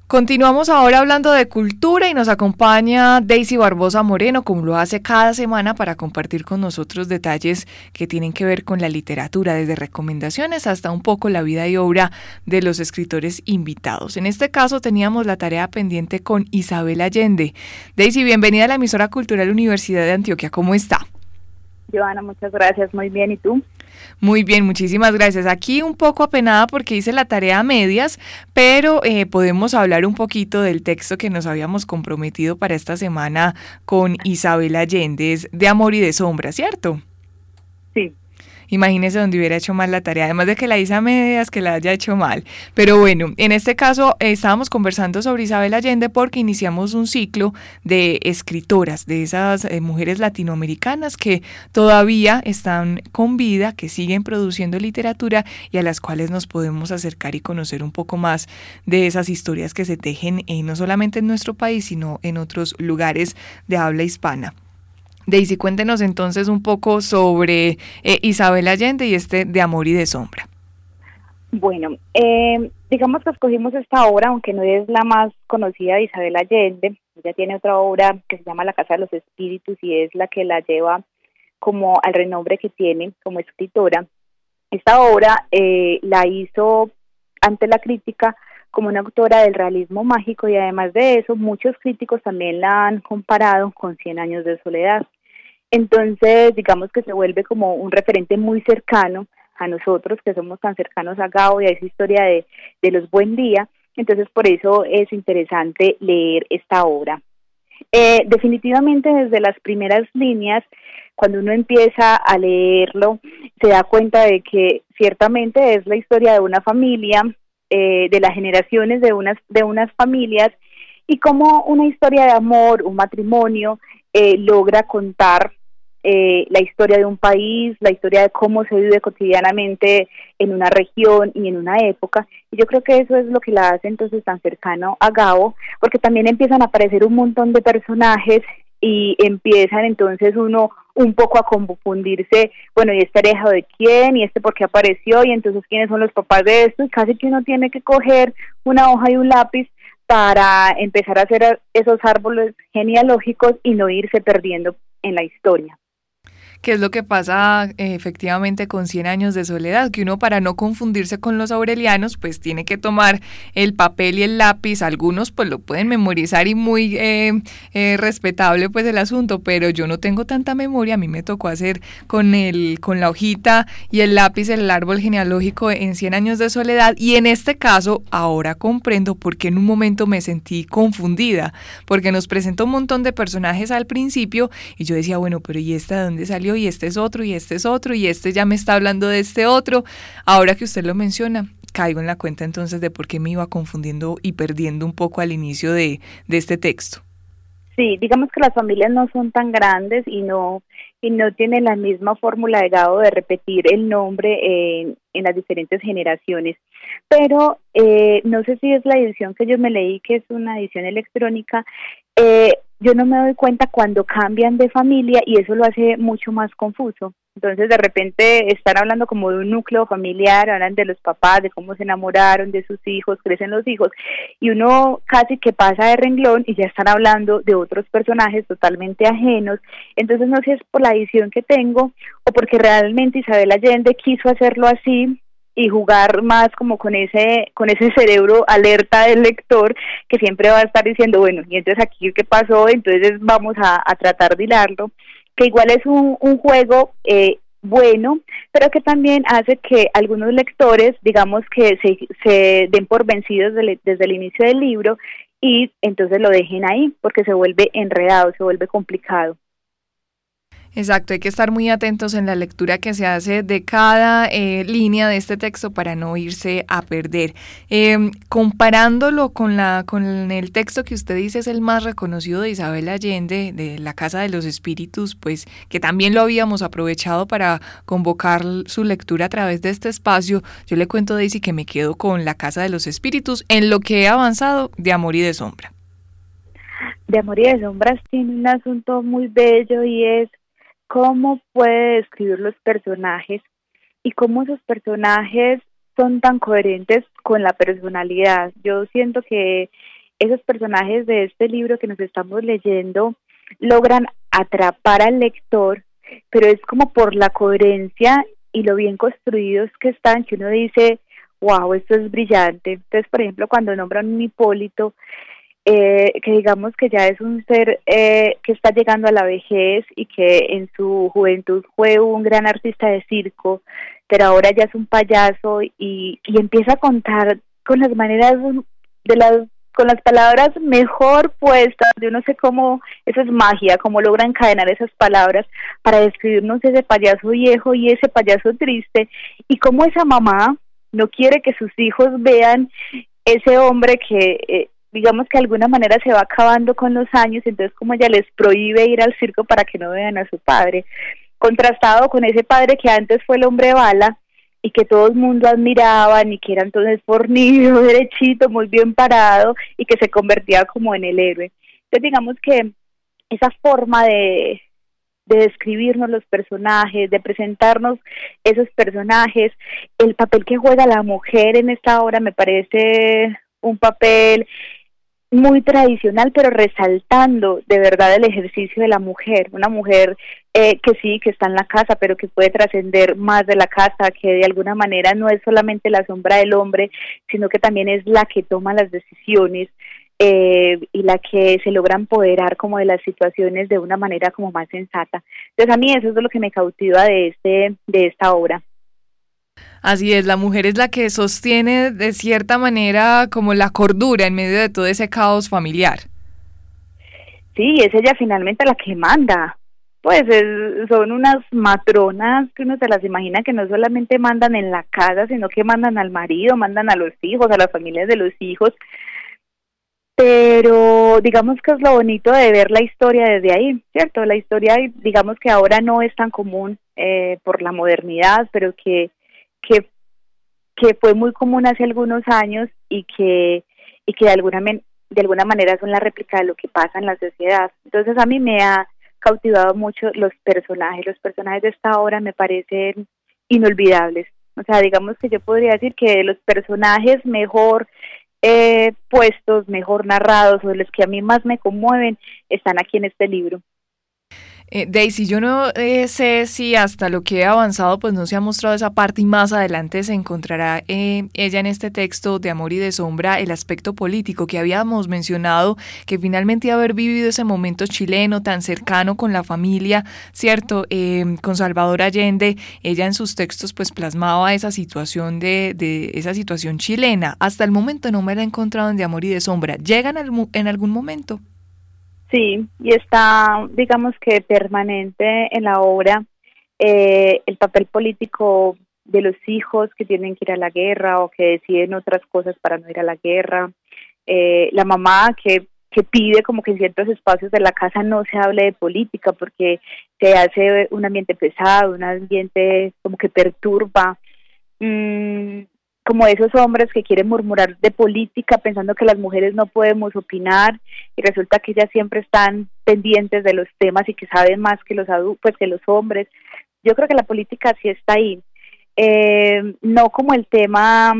Continuamos ahora hablando de cultura y nos acompaña Daisy Barbosa Moreno, como lo hace cada semana, para compartir con nosotros detalles que tienen que ver con la literatura, desde recomendaciones hasta un poco la vida y obra de los escritores invitados. En este caso teníamos la tarea pendiente con Isabel Allende. Daisy, bienvenida a la emisora cultural Universidad de Antioquia. ¿Cómo está? Joana, muchas gracias, muy bien, ¿y tú? Muy bien, muchísimas gracias. Aquí un poco apenada porque hice la tarea a medias, pero podemos hablar un poquito del texto que nos habíamos comprometido para esta semana con Isabel Allende, es de Amor y de Sombra, ¿cierto? Sí. Imagínese donde hubiera hecho mal la tarea, además de que la hice a medias, que la haya hecho mal. Pero bueno, en este caso estábamos conversando sobre Isabel Allende porque iniciamos un ciclo de escritoras, de esas mujeres latinoamericanas que todavía están con vida, que siguen produciendo literatura y a las cuales nos podemos acercar y conocer un poco más de esas historias que se tejen no solamente en nuestro país, sino en otros lugares de habla hispana. Daisy, cuéntenos entonces un poco sobre Isabel Allende y de Amor y de Sombra. Bueno, digamos que escogimos esta obra, aunque no es la más conocida de Isabel Allende. Ella tiene otra obra que se llama La Casa de los Espíritus y es la que la lleva como al renombre que tiene como escritora. Esta obra la hizo ante la crítica como una autora del realismo mágico y además de eso muchos críticos también la han comparado con Cien años de soledad. Entonces, digamos que se vuelve como un referente muy cercano a nosotros, que somos tan cercanos a Gabo y a esa historia de los Buen Día. Entonces, por eso es interesante leer esta obra. Definitivamente, desde las primeras líneas, cuando uno empieza a leerlo, se da cuenta de que ciertamente es la historia de una familia, de las generaciones de unas familias, y cómo una historia de amor, un matrimonio, logra contar la historia de un país, la historia de cómo se vive cotidianamente en una región y en una época, y yo creo que eso es lo que la hace entonces tan cercano a Gabo, porque también empiezan a aparecer un montón de personajes y empiezan entonces uno un poco a confundirse, bueno, ¿y esta pareja de quién? ¿Y este por qué apareció? ¿Y entonces quiénes son los papás de esto? Y casi que uno tiene que coger una hoja y un lápiz para empezar a hacer esos árboles genealógicos y no irse perdiendo en la historia. ¿Qué es lo que pasa efectivamente con Cien años de soledad? Que uno, para no confundirse con los aurelianos, pues tiene que tomar el papel y el lápiz. Algunos pues lo pueden memorizar y muy respetable pues el asunto, pero yo no tengo tanta memoria. A mí me tocó hacer con la hojita y el lápiz el árbol genealógico en Cien años de soledad, y en este caso ahora comprendo por qué en un momento me sentí confundida, porque nos presentó un montón de personajes al principio y yo decía, bueno, pero ¿y esta de dónde salió? Y este es otro, y este es otro, y este ya me está hablando de este otro. Ahora que usted lo menciona, caigo en la cuenta entonces de por qué me iba confundiendo y perdiendo un poco al inicio de este texto. Sí, digamos que las familias no son tan grandes y no tienen la misma fórmula de Gabo de repetir el nombre en las diferentes generaciones, pero no sé si es la edición que yo me leí, que es una edición electrónica. Yo no me doy cuenta cuando cambian de familia y eso lo hace mucho más confuso. Entonces, de repente están hablando como de un núcleo familiar, hablan de los papás, de cómo se enamoraron, de sus hijos, crecen los hijos, y uno casi que pasa de renglón y ya están hablando de otros personajes totalmente ajenos. Entonces, no sé si es por la edición que tengo o porque realmente Isabel Allende quiso hacerlo así y jugar más como con ese cerebro alerta del lector que siempre va a estar diciendo, bueno, y entonces aquí qué pasó, entonces vamos a tratar de hilarlo, que igual es un juego bueno, pero que también hace que algunos lectores, digamos que se den por vencidos desde el inicio del libro y entonces lo dejen ahí, porque se vuelve enredado, se vuelve complicado. Exacto, hay que estar muy atentos en la lectura que se hace de cada línea de este texto para no irse a perder. Comparándolo con el texto que usted dice es el más reconocido de Isabel Allende, de La Casa de los Espíritus, pues que también lo habíamos aprovechado para convocar su lectura a través de este espacio, yo le cuento, Daisy, que me quedo con La Casa de los Espíritus en lo que he avanzado de Amor y de Sombra. De Amor y de Sombras tiene un asunto muy bello y es cómo puede describir los personajes y cómo esos personajes son tan coherentes con la personalidad. Yo siento que esos personajes de este libro que nos estamos leyendo logran atrapar al lector, pero es como por la coherencia y lo bien construidos que están, que uno dice, wow, esto es brillante. Entonces, por ejemplo, cuando nombran un Hipólito, que digamos que ya es un ser que está llegando a la vejez y que en su juventud fue un gran artista de circo, pero ahora ya es un payaso y empieza a contar con las maneras de con las palabras mejor puestas. Yo no sé cómo, eso es magia, cómo logra encadenar esas palabras para describirnos ese payaso viejo y ese payaso triste, y cómo esa mamá no quiere que sus hijos vean ese hombre que digamos que de alguna manera se va acabando con los años, entonces como ella les prohíbe ir al circo para que no vean a su padre, contrastado con ese padre que antes fue el hombre bala y que todo el mundo admiraban y que era entonces fornido, derechito, muy bien parado y que se convertía como en el héroe. Entonces digamos que esa forma de describirnos los personajes, de presentarnos esos personajes, el papel que juega la mujer en esta obra me parece un papel muy tradicional, pero resaltando de verdad el ejercicio de la mujer, una mujer que sí, que está en la casa, pero que puede trascender más de la casa, que de alguna manera no es solamente la sombra del hombre, sino que también es la que toma las decisiones y la que se logra empoderar como de las situaciones de una manera como más sensata. Entonces a mí eso es lo que me cautiva de esta obra. Así es, la mujer es la que sostiene de cierta manera como la cordura en medio de todo ese caos familiar. Sí, es ella finalmente la que manda. Pues son unas matronas que uno se las imagina que no solamente mandan en la casa, sino que mandan al marido, mandan a los hijos, a las familias de los hijos. Pero digamos que es lo bonito de ver la historia desde ahí, ¿cierto? La historia, digamos que ahora no es tan común por la modernidad, pero que fue muy común hace algunos años y que de alguna manera son la réplica de lo que pasa en la sociedad. Entonces a mí me ha cautivado mucho los personajes de esta obra me parecen inolvidables. O sea, digamos que yo podría decir que los personajes mejor puestos, mejor narrados, o los que a mí más me conmueven, están aquí en este libro. Daisy, yo no sé si hasta lo que he avanzado pues no se ha mostrado esa parte y más adelante se encontrará ella en este texto de Amor y de Sombra el aspecto político que habíamos mencionado, que finalmente haber vivido ese momento chileno tan cercano con la familia, ¿cierto? Con Salvador Allende, ella en sus textos pues plasmaba esa situación de esa situación chilena. Hasta el momento no me la he encontrado en De Amor y de Sombra. ¿Llegan en algún momento? Sí, y está, digamos que permanente en la obra el papel político de los hijos que tienen que ir a la guerra o que deciden otras cosas para no ir a la guerra, la mamá que pide como que en ciertos espacios de la casa no se hable de política porque se hace un ambiente pesado, un ambiente como que perturba, como esos hombres que quieren murmurar de política pensando que las mujeres no podemos opinar y resulta que ellas siempre están pendientes de los temas y que saben más que los adultos, pues que los hombres. Yo creo que la política sí está ahí, no como el tema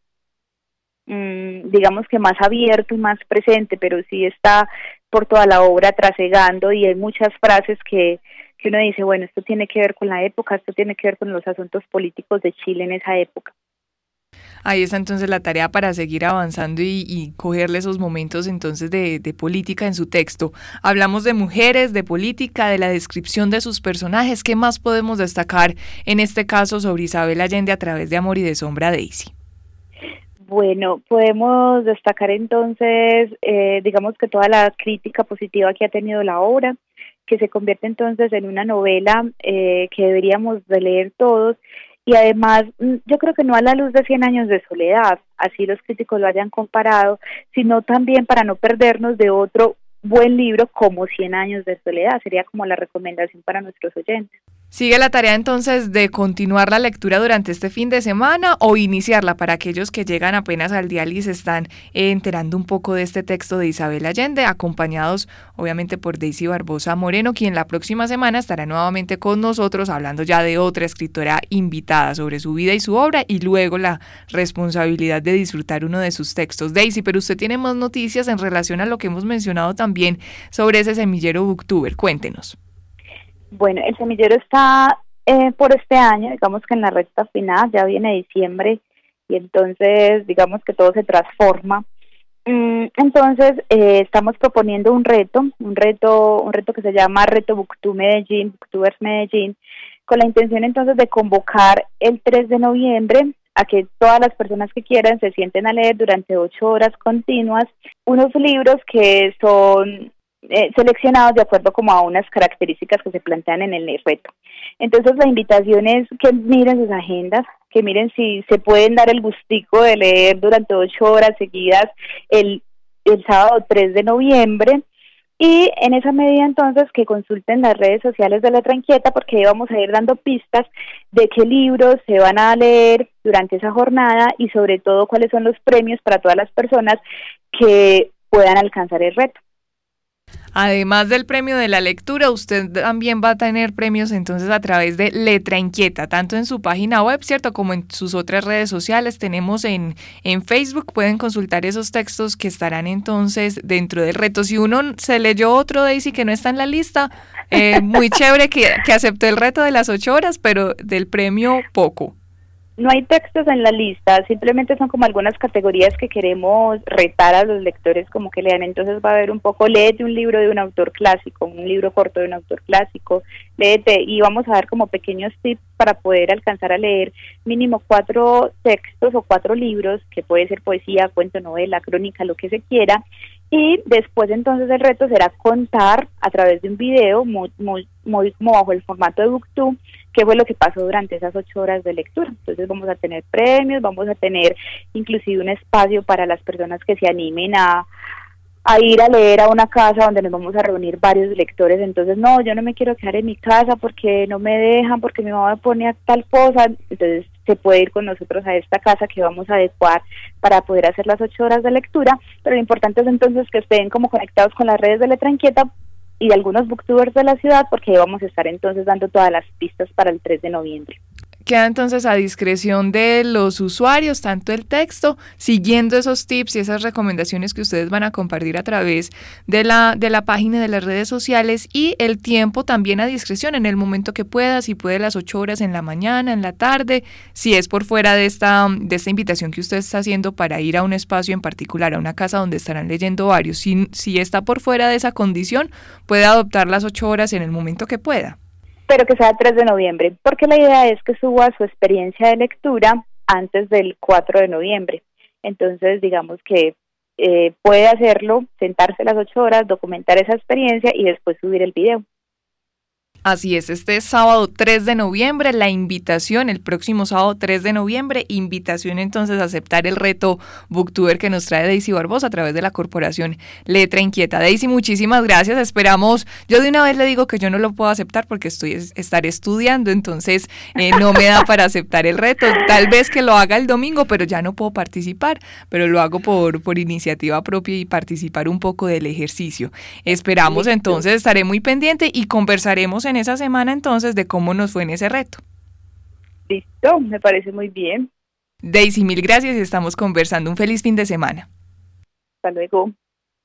digamos que más abierto y más presente, pero sí está por toda la obra trasegando y hay muchas frases que uno dice, bueno, esto tiene que ver con la época, esto tiene que ver con los asuntos políticos de Chile en esa época. Ahí está entonces la tarea para seguir avanzando y cogerle esos momentos entonces de política en su texto. Hablamos de mujeres, de política, de la descripción de sus personajes. ¿Qué más podemos destacar en este caso sobre Isabel Allende a través de Amor y de Sombra, Daisy? Bueno, podemos destacar entonces, digamos que toda la crítica positiva que ha tenido la obra, que se convierte entonces en una novela que deberíamos de leer todos. Y además, yo creo que no a la luz de 100 años de soledad, así los críticos lo hayan comparado, sino también para no perdernos de otro buen libro como 100 años de soledad, sería como la recomendación para nuestros oyentes. Sigue la tarea entonces de continuar la lectura durante este fin de semana o iniciarla para aquellos que llegan apenas al dial y se están enterando un poco de este texto de Isabel Allende, acompañados obviamente por Daisy Barbosa Moreno, quien la próxima semana estará nuevamente con nosotros hablando ya de otra escritora invitada sobre su vida y su obra y luego la responsabilidad de disfrutar uno de sus textos. Daisy, pero usted tiene más noticias en relación a lo que hemos mencionado también sobre ese semillero Booktuber. Cuéntenos. Bueno, el semillero está por este año, digamos que en la recta final, ya viene diciembre y entonces digamos que todo se transforma. Entonces estamos proponiendo un reto que se llama Reto Booktube Medellín, Booktubers Medellín, con la intención entonces de convocar el 3 de noviembre a que todas las personas que quieran se sienten a leer durante 8 horas continuas unos libros que son seleccionados de acuerdo como a unas características que se plantean en el reto. Entonces la invitación es que miren sus agendas, que miren si se pueden dar el gustico de leer durante 8 horas seguidas el sábado 3 de noviembre y en esa medida entonces que consulten las redes sociales de Letra Inquieta porque ahí vamos a ir dando pistas de qué libros se van a leer durante esa jornada y sobre todo cuáles son los premios para todas las personas que puedan alcanzar el reto. Además del premio de la lectura, usted también va a tener premios entonces a través de Letra Inquieta, tanto en su página web, ¿cierto?, como en sus otras redes sociales. Tenemos en Facebook, pueden consultar esos textos que estarán entonces dentro del reto. Si uno se leyó otro, Daisy, que no está en la lista, muy chévere que aceptó el reto de las 8 horas, pero del premio poco. No hay textos en la lista, simplemente son como algunas categorías que queremos retar a los lectores como que lean. Entonces va a haber un poco, léete un libro de un autor clásico, un libro corto de un autor clásico, léete, y vamos a dar como pequeños tips para poder alcanzar a leer mínimo 4 textos o 4 libros, que puede ser poesía, cuento, novela, crónica, lo que se quiera. Y después entonces el reto será contar a través de un video muy como bajo el formato de Booktube qué fue lo que pasó durante esas 8 horas de lectura. Entonces vamos a tener premios, vamos a tener inclusive un espacio para las personas que se animen a ir a leer a una casa donde nos vamos a reunir varios lectores. Entonces no, yo no me quiero quedar en mi casa porque no me dejan, porque mi mamá me pone a tal cosa. Entonces se puede ir con nosotros a esta casa que vamos a adecuar para poder hacer las 8 horas de lectura, pero lo importante es entonces que estén como conectados con las redes de Letra Inquieta y de algunos booktubers de la ciudad, porque ahí vamos a estar entonces dando todas las pistas para el 3 de noviembre. Queda entonces a discreción de los usuarios, tanto el texto, siguiendo esos tips y esas recomendaciones que ustedes van a compartir a través de la página de las redes sociales, y el tiempo también a discreción, en el momento que pueda, si puede las 8 horas en la mañana, en la tarde, si es por fuera de esta invitación que usted está haciendo para ir a un espacio en particular, a una casa donde estarán leyendo varios. Si está por fuera de esa condición, puede adoptar las 8 horas en el momento que pueda. Pero que sea el 3 de noviembre, porque la idea es que suba su experiencia de lectura antes del 4 de noviembre. Entonces, digamos que puede hacerlo, sentarse las 8 horas, documentar esa experiencia y después subir el video. Así es, este sábado 3 de noviembre, la invitación, el próximo sábado 3 de noviembre, invitación entonces a aceptar el reto Booktuber que nos trae Daisy Barbosa a través de la corporación Letra Inquieta. Daisy, muchísimas gracias, esperamos, yo de una vez le digo que yo no lo puedo aceptar porque estaré estudiando, entonces no me da para aceptar el reto, tal vez que lo haga el domingo, pero ya no puedo participar, pero lo hago por iniciativa propia y participar un poco del ejercicio. Esperamos entonces, estaré muy pendiente y conversaremos en esa semana entonces de cómo nos fue en ese reto. Listo, me parece muy bien. Daisy, mil gracias y estamos conversando. Un feliz fin de semana. Hasta luego.